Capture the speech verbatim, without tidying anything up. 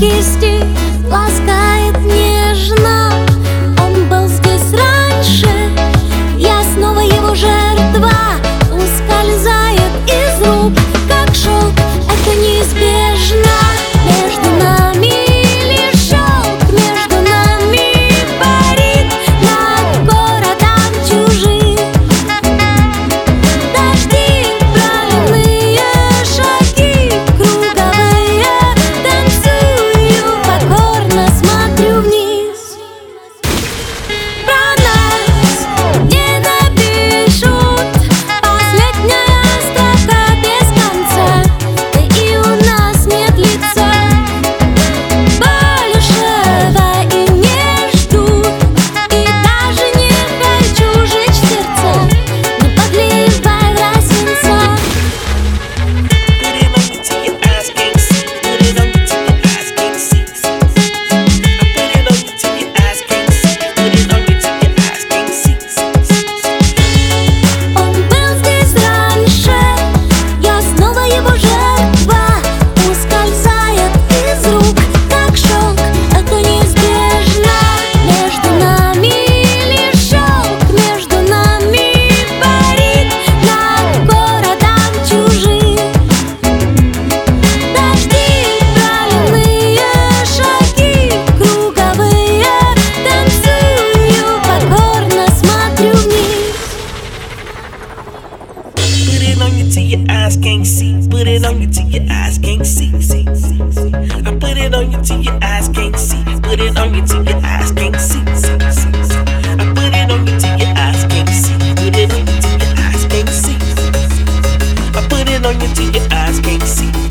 кисти ласкает нежно. Он был здесь раньше, я снова его жертва. Ускользает из рук, как шелк, это неизбежно. Между нами лишь шелк, между нами парит над городом чужим. Дожди, проливные шаги, круговые, танцую, покорно смотрю вниз. Про нас не напишут, последняя строка без конца. Да и у нас нет лица, большего и не жду, и даже не хочу жечь сердца, не подливай в свинца. Он был здесь раньше, я снова его жертва. Ускользает из рук, как шелк, это неизбежно. Между нами лишь шелк, между нами парит над городом чужим. Дожди, проливные шаги, круговые, танцую, покорно смотрю вниз. Put it on you till your eyes can't see. Put it on you till your eyes can't see. See, see, see. I put it on you till your eyes can't see. Put it on you till your eyes can't see. See, see, see. I put it on you till your eyes can't see. Put it on you till your eyes can't see. I put it on you till your eyes can't see.